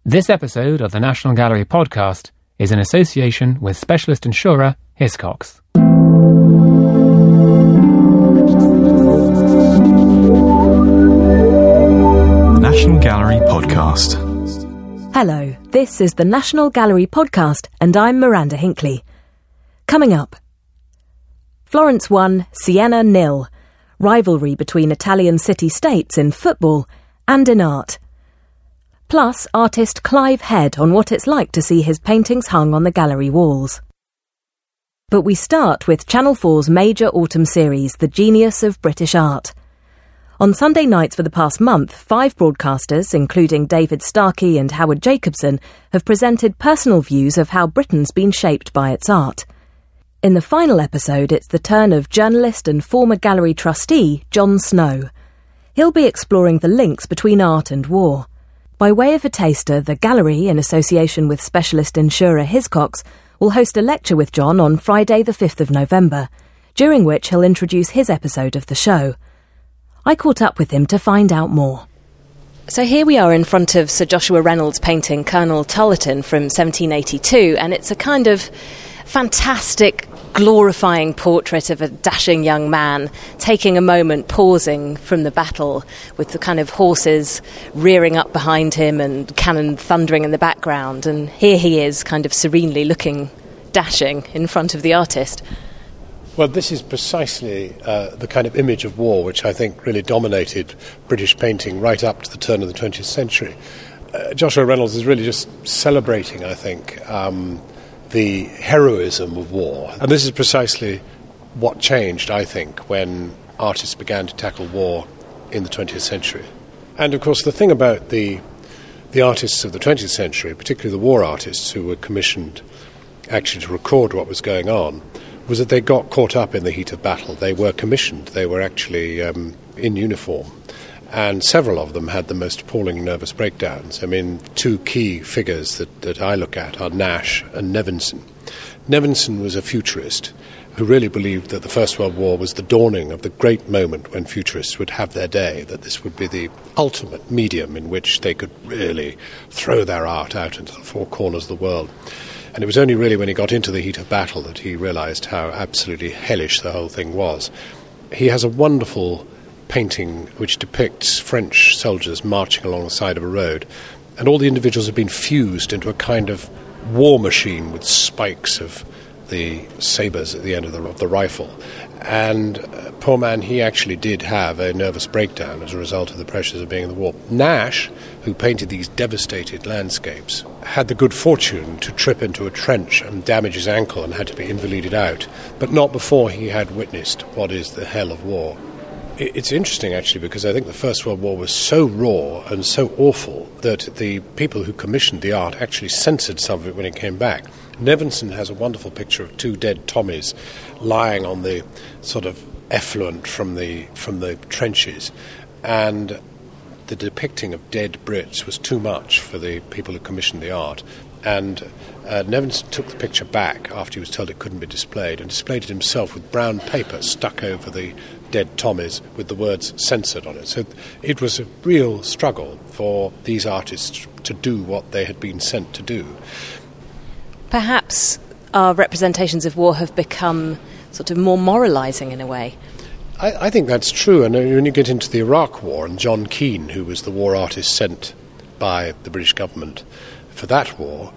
This episode of the National Gallery podcast is in association with specialist insurer Hiscox. The National Gallery podcast. Hello, this is the National Gallery podcast and I'm Miranda Hinckley. Coming up, Florence 1, Siena 0, rivalry between Italian city-states in football and in art. Plus, artist Clive Head on what it's like to see his paintings hung on the gallery walls. But we start with Channel 4's major autumn series, The Genius of British Art. On Sunday nights for the past month, 5 broadcasters, including David Starkey and Howard Jacobson, have presented personal views of how Britain's been shaped by its art. In the final episode, it's the turn of journalist and former gallery trustee John Snow. He'll be exploring the links between art and war. By way of a taster, the gallery, in association with specialist insurer Hiscox, will host a lecture with John on Friday the 5th of November, during which he'll introduce his episode of the show. I caught up with him to find out more. So here we are in front of Sir Joshua Reynolds' painting Colonel Tulleton from 1782, and it's a kind of fantastic, glorifying portrait of a dashing young man taking a moment, pausing from the battle with the kind of horses rearing up behind him and cannon thundering in the background, and here he is kind of serenely looking dashing in front of the artist. Well, this is precisely the kind of image of war which I think really dominated British painting right up to the turn of the 20th century. Joshua Reynolds is really just celebrating, I think, the heroism of war. And this is precisely what changed, I think, when artists began to tackle war in the 20th century. And, of course, the thing about the artists of the 20th century, particularly the war artists who were commissioned actually to record what was going on, was that they got caught up in the heat of battle. They were commissioned. They were actually in uniform. And several of them had the most appalling nervous breakdowns. I mean, 2 key figures that I look at are Nash and Nevinson. Nevinson was a futurist who really believed that the First World War was the dawning of the great moment when futurists would have their day, that this would be the ultimate medium in which they could really throw their art out into the 4 corners of the world. And it was only really when he got into the heat of battle that he realized how absolutely hellish the whole thing was. He has a wonderful painting which depicts French soldiers marching along the side of a road, and all the individuals have been fused into a kind of war machine with spikes of the sabres at the end of the rifle. And poor man, he actually did have a nervous breakdown as a result of the pressures of being in the war. Nash, who painted these devastated landscapes, had the good fortune to trip into a trench and damage his ankle and had to be invalided out, but not before he had witnessed what is the hell of war. It's interesting, actually, because I think the First World War was so raw and so awful that the people who commissioned the art actually censored some of it when it came back. Nevinson has a wonderful picture of 2 dead Tommies lying on the sort of effluent from the trenches, and the depicting of dead Brits was too much for the people who commissioned the art. And Nevinson took the picture back after he was told it couldn't be displayed, and displayed it himself with brown paper stuck over the dead Tommies with the words censored on it. So it was a real struggle for these artists to do what they had been sent to do. Perhaps our representations of war have become sort of more moralising in a way. I think that's true. And when you get into the Iraq War, and John Keane, who was the war artist sent by the British government for that war,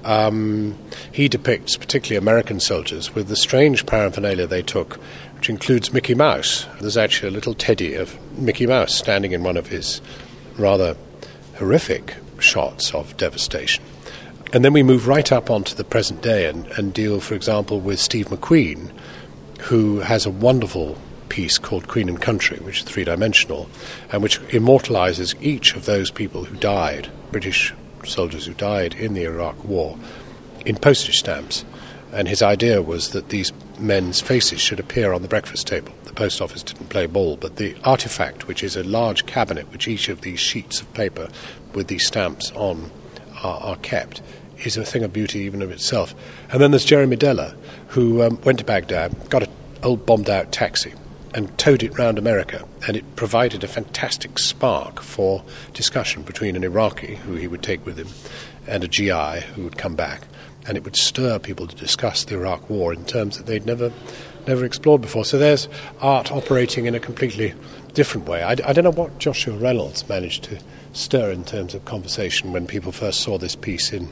he depicts particularly American soldiers with the strange paraphernalia they took, which includes Mickey Mouse. There's actually a little teddy of Mickey Mouse standing in one of his rather horrific shots of devastation. And then we move right up onto the present day and deal, for example, with Steve McQueen, who has a wonderful piece called Queen and Country, which is 3-dimensional, and which immortalizes each of those people who died, British soldiers who died in the Iraq War, in postage stamps. And his idea was that these men's faces should appear on the breakfast table. The post office didn't play ball, but the artifact, which is a large cabinet which each of these sheets of paper with these stamps on are kept, is a thing of beauty even of itself. And then there's Jeremy Deller, who went to Baghdad, got an old bombed-out taxi, and towed it round America, and it provided a fantastic spark for discussion between an Iraqi, who he would take with him, and a GI who would come back, and it would stir people to discuss the Iraq War in terms that they'd never explored before. So there's art operating in a completely different way. I don't know what Joshua Reynolds managed to stir in terms of conversation when people first saw this piece in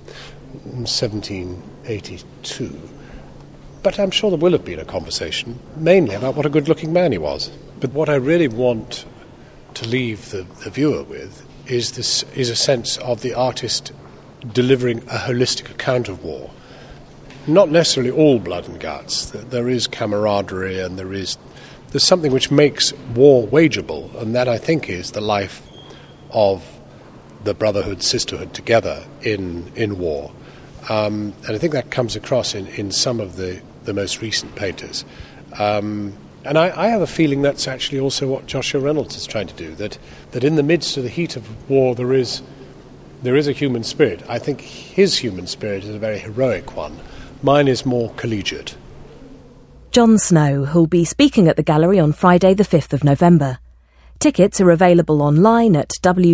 1782. But I'm sure there will have been a conversation, mainly about what a good-looking man he was. But what I really want to leave the viewer with is a sense of the artist delivering a holistic account of war. Not necessarily all blood and guts. There is camaraderie, and there's something which makes war wageable, and that, I think, is the life of the brotherhood, sisterhood together in war. And I think that comes across in some of the most recent painters. And I have a feeling that's actually also what Joshua Reynolds is trying to do, that in the midst of the heat of war there is a human spirit. I think his human spirit is a very heroic one. Mine is more collegiate. John Snow, who'll be speaking at the gallery on Friday the 5th of November. Tickets are available online at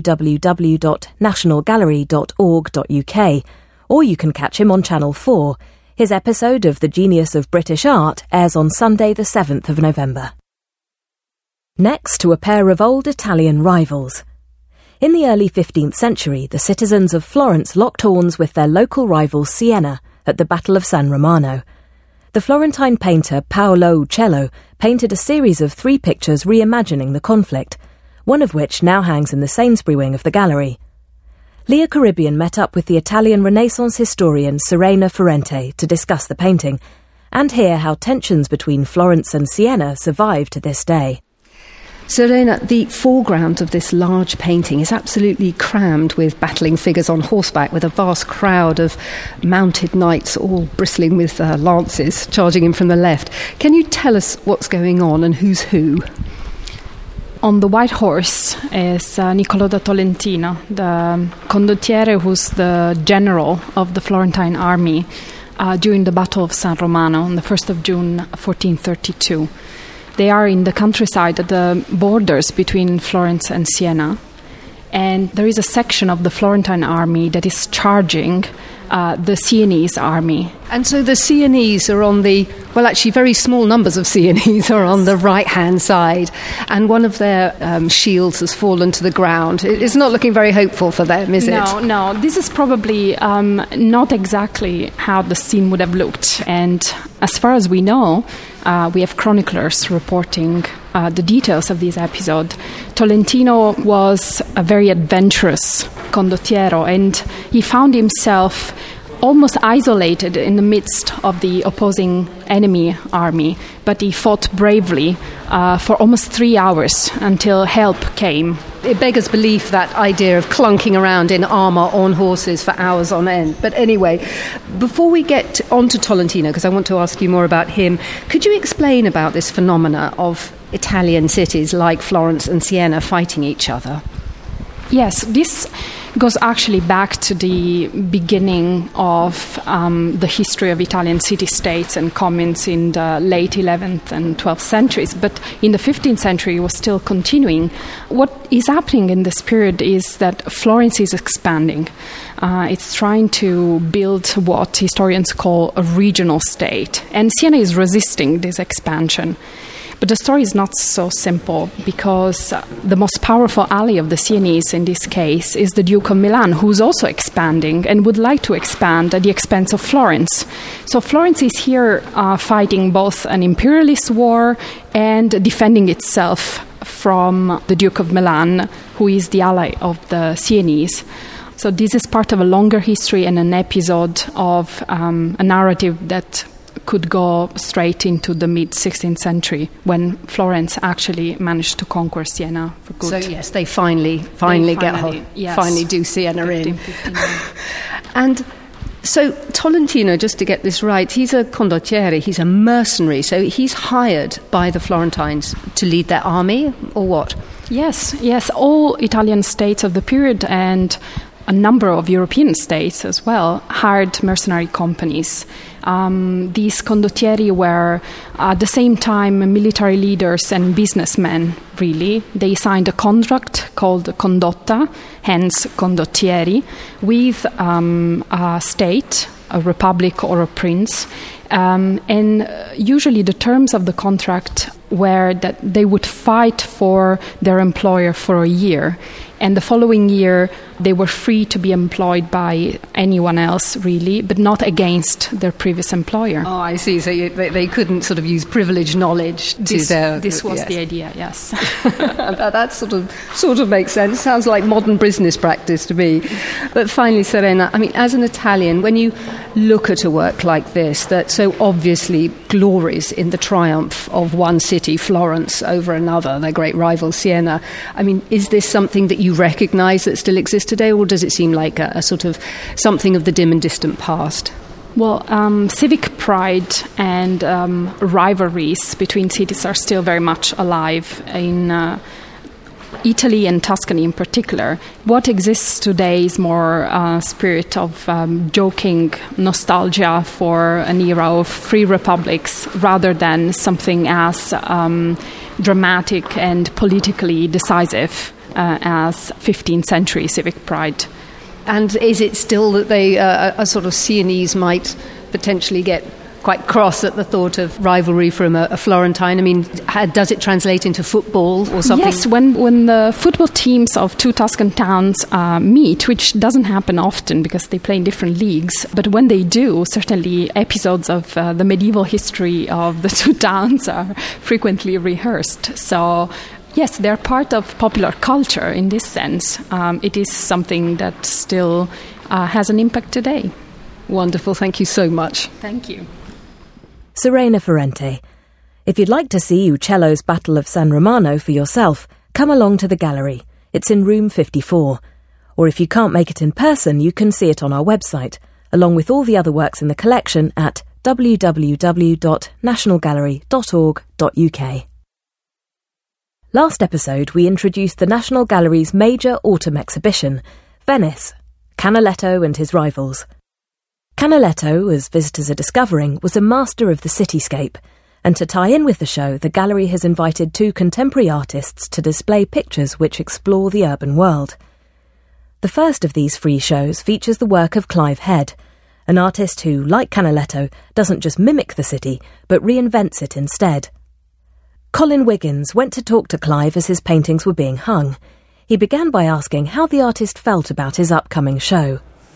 www.nationalgallery.org.uk, or you can catch him on Channel 4. His episode of The Genius of British Art airs on Sunday the 7th of November. Next to a pair of old Italian rivals. In the early 15th century, the citizens of Florence locked horns with their local rival Siena at the Battle of San Romano. The Florentine painter Paolo Uccello painted a series of 3 pictures reimagining the conflict, one of which now hangs in the Sainsbury wing of the gallery. Leah Caribbean met up with the Italian Renaissance historian Serena Ferrante to discuss the painting and hear how tensions between Florence and Siena survive to this day. Serena, the foreground of this large painting is absolutely crammed with battling figures on horseback, with a vast crowd of mounted knights all bristling with lances charging in from the left. Can you tell us what's going on and who's who? On the white horse is Niccolò da Tolentino, the condottiere who's the general of the Florentine army during the Battle of San Romano on the 1st of June 1432. They are in the countryside at the borders between Florence and Siena, and there is a section of the Florentine army that is charging the Sienese army. And so the Sienese are on actually very small numbers of Sienese are on the right-hand side, and one of their shields has fallen to the ground. It's not looking very hopeful for them, is it? No, this is probably not exactly how the scene would have looked, and as far as we know, we have chroniclers reporting the details of this episode. Tolentino was a very adventurous condottiero, and he found himself almost isolated in the midst of the opposing enemy army, but he fought bravely for almost 3 hours until help came. It beggars belief, that idea of clunking around in armour on horses for hours on end. But anyway, before we get on to Tolentino, because I want to ask you more about him, could you explain about this phenomena of Italian cities like Florence and Siena fighting each other? Yes, this goes actually back to the beginning of the history of Italian city-states and communes in the late 11th and 12th centuries. But in the 15th century, it was still continuing. What is happening in this period is that Florence is expanding. It's trying to build what historians call a regional state. And Siena is resisting this expansion. But the story is not so simple, because the most powerful ally of the Sienese in this case is the Duke of Milan, who's also expanding and would like to expand at the expense of Florence. So Florence is here fighting both an imperialist war and defending itself from the Duke of Milan, who is the ally of the Sienese. So this is part of a longer history and an episode of a narrative that could go straight into the mid-16th century, when Florence actually managed to conquer Siena for good. So yes, they finally get hold, yes, finally do Siena in. And so Tolentino, just to get this right, he's a condottiere, he's a mercenary, so he's hired by the Florentines to lead their army, or what? Yes, all Italian states of the period and a number of European states as well hired mercenary companies. These condottieri were at the same time military leaders and businessmen, really. They signed a contract called condotta, hence condottieri, with a state, a republic or a prince. And usually the terms of the contract were that they would fight for their employer for a year. And the following year, they were free to be employed by anyone else, really, but not against their previous employer. Oh, I see. So they couldn't sort of use privileged knowledge to their... This was the idea, yes. That sort of makes sense. Sounds like modern business practice to me. But finally, Serena, I mean, as an Italian, when you look at a work like this that so obviously glories in the triumph of one city, Florence, over another, their great rival, Siena, I mean, is this something that you recognise that still exists today, or does it seem like a sort of something of the dim and distant past? Well, civic pride and rivalries between cities are still very much alive in Italy and Tuscany in particular. What exists today is more spirit of joking nostalgia for an era of free republics rather than something as dramatic and politically decisive as 15th century civic pride. And is it still that they, a sort of Sienese might potentially get quite cross at the thought of rivalry from a Florentine? I mean, does it translate into football or something? Yes, when the football teams of two Tuscan towns meet, which doesn't happen often because they play in different leagues, but when they do, certainly episodes of the medieval history of the two towns are frequently rehearsed. So yes, they're part of popular culture in this sense. It is something that still has an impact today. Wonderful. Thank you so much. Thank you. Serena Ferrante. If you'd like to see Uccello's Battle of San Romano for yourself, come along to the gallery. It's in room 54. Or if you can't make it in person, you can see it on our website, along with all the other works in the collection at www.nationalgallery.org.uk. Last episode, we introduced the National Gallery's major autumn exhibition, Venice, Canaletto and his rivals. Canaletto, as visitors are discovering, was a master of the cityscape, and to tie in with the show, the gallery has invited two contemporary artists to display pictures which explore the urban world. The first of these free shows features the work of Clive Head, an artist who, like Canaletto, doesn't just mimic the city, but reinvents it instead. Colin Wiggins went to talk to Clive as his paintings were being hung. He began by asking how the artist felt about his upcoming show.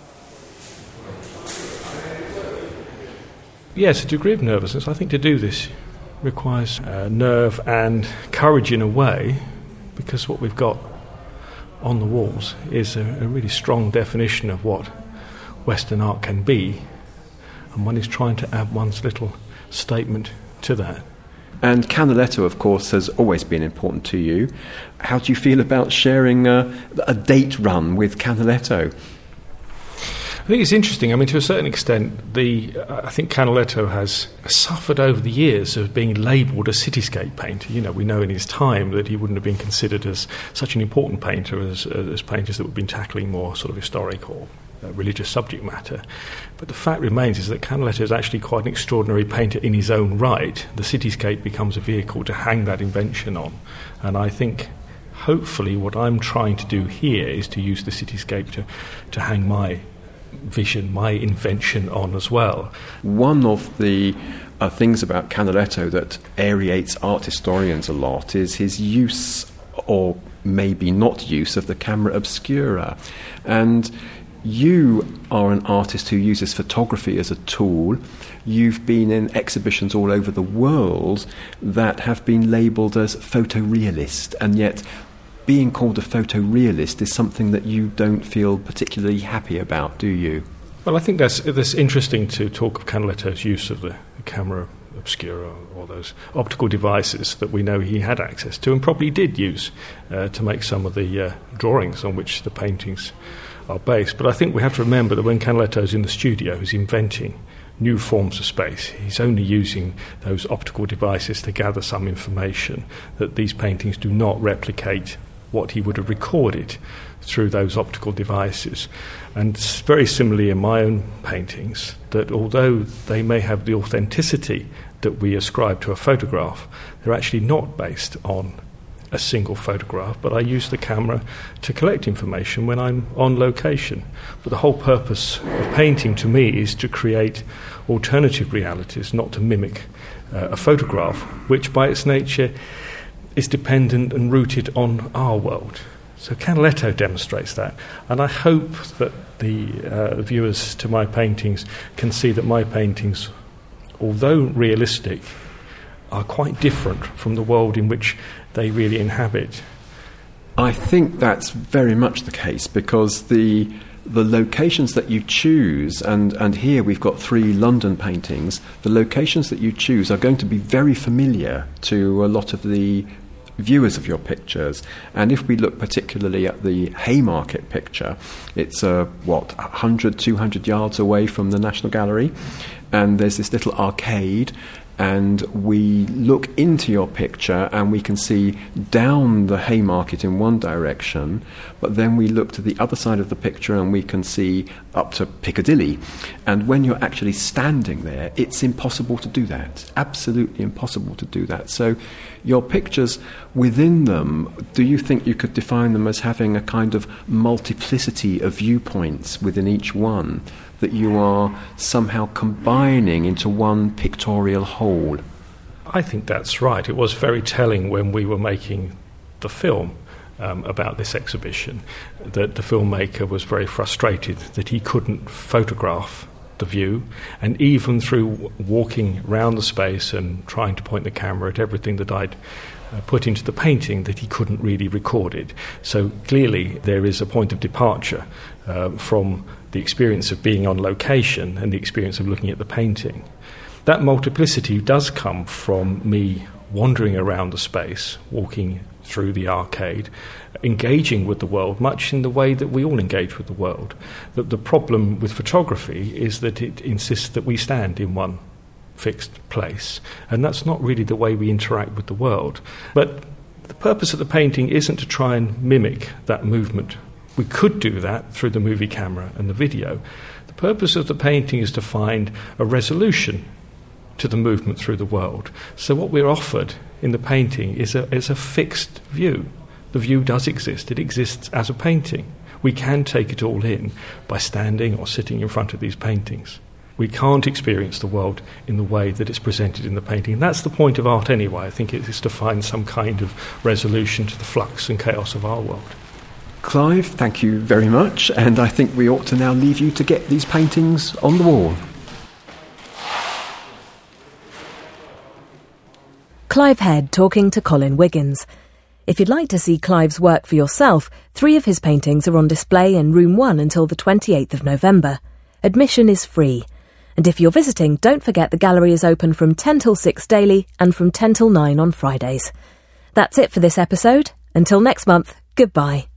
Yes, a degree of nervousness. I think to do this requires nerve and courage in a way, because what we've got on the walls is a really strong definition of what Western art can be, and one is trying to add one's little statement to that. And Canaletto, of course, has always been important to you. How do you feel about sharing a date run with Canaletto? I think it's interesting. I mean, to a certain extent, I think Canaletto has suffered over the years of being labelled a cityscape painter. You know, we know in his time that he wouldn't have been considered as such an important painter as painters that would have been tackling more sort of historic or religious subject matter. But the fact remains is that Canaletto is actually quite an extraordinary painter in his own right. The cityscape becomes a vehicle to hang that invention on. And I think, hopefully, what I'm trying to do here is to use the cityscape to hang my vision, my invention on as well. One of the things about Canaletto that aerates art historians a lot is his use, or maybe not use, of the camera obscura. And you are an artist who uses photography as a tool. You've been in exhibitions all over the world that have been labelled as photorealist, and yet being called a photorealist is something that you don't feel particularly happy about, do you? Well, I think that's interesting to talk of Canaletto's use of the camera obscura, or those optical devices that we know he had access to and probably did use to make some of the drawings on which the paintings are based. But I think we have to remember that when Canaletto's in the studio, he's inventing new forms of space. He's only using those optical devices to gather some information that these paintings do not replicate what he would have recorded through those optical devices. And very similarly in my own paintings, that although they may have the authenticity that we ascribe to a photograph, they're actually not based on a single photograph, but I use the camera to collect information when I'm on location. But the whole purpose of painting to me is to create alternative realities, not to mimic a photograph, which by its nature is dependent and rooted on our world. So Canaletto demonstrates that, and I hope that the viewers to my paintings can see that my paintings, although realistic, are quite different from the world in which they really inhabit. I think that's very much the case, because the locations that you choose, and here we've got 3 London paintings, the locations that you choose are going to be very familiar to a lot of the viewers of your pictures. And if we look particularly at the Haymarket picture, it's 100, 200 yards away from the National Gallery, and there's this little arcade, and we look into your picture and we can see down the Haymarket in one direction, but then we look to the other side of the picture and we can see up to Piccadilly. And when you're actually standing there, it's impossible to do that. Absolutely impossible to do that. So your pictures, within them, do you think you could define them as having a kind of multiplicity of viewpoints within each one, that you are somehow combining into one pictorial whole? I think that's right. It was very telling when we were making the film about this exhibition that the filmmaker was very frustrated that he couldn't photograph the view, and even through walking around the space and trying to point the camera at everything that I'd put into the painting, that he couldn't really record it. So clearly there is a point of departure from the experience of being on location and the experience of looking at the painting. That multiplicity does come from me wandering around the space, walking through the arcade, engaging with the world much in the way that we all engage with the world. The problem with photography is that it insists that we stand in one fixed place, and that's not really the way we interact with the world. But the purpose of the painting isn't to try and mimic that movement. We could do that through the movie camera and the video. The purpose of the painting is to find a resolution to the movement through the world. So what we're offered in the painting is a fixed view. The view does exist. It exists as a painting. We can take it all in by standing or sitting in front of these paintings. We can't experience the world in the way that it's presented in the painting. And that's the point of art anyway. I think it is to find some kind of resolution to the flux and chaos of our world. Clive, thank you very much, and I think we ought to now leave you to get these paintings on the wall. Clive Head talking to Colin Wiggins. If you'd like to see Clive's work for yourself, 3 of his paintings are on display in Room 1 until the 28th of November. Admission is free. And if you're visiting, don't forget the gallery is open from 10 till 6 daily and from 10 till 9 on Fridays. That's it for this episode. Until next month, goodbye.